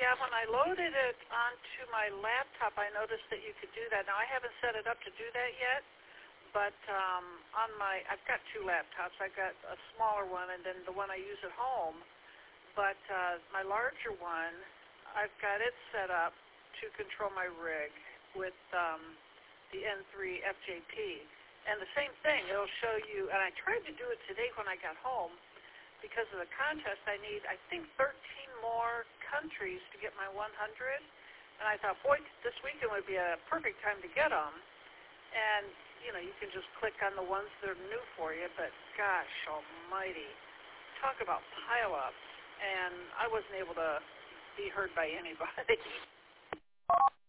Yeah, when I loaded it onto my laptop, I noticed that you could do that. Now, I haven't set it up to do that yet, but I've got two laptops. I've got a smaller one and then the one I use at home. But my larger one, I've got it set up to control my rig with the N3 FJP. And the same thing, it'll show you, and I tried to do it today when I got home. Because of the contest, I need, I think, 13 more countries to get my 100. And I thought, boy, this weekend would be a perfect time to get them. And, you know, you can just click on the ones that are new for you. But, gosh almighty, talk about pile-ups. And I wasn't able to be heard by anybody.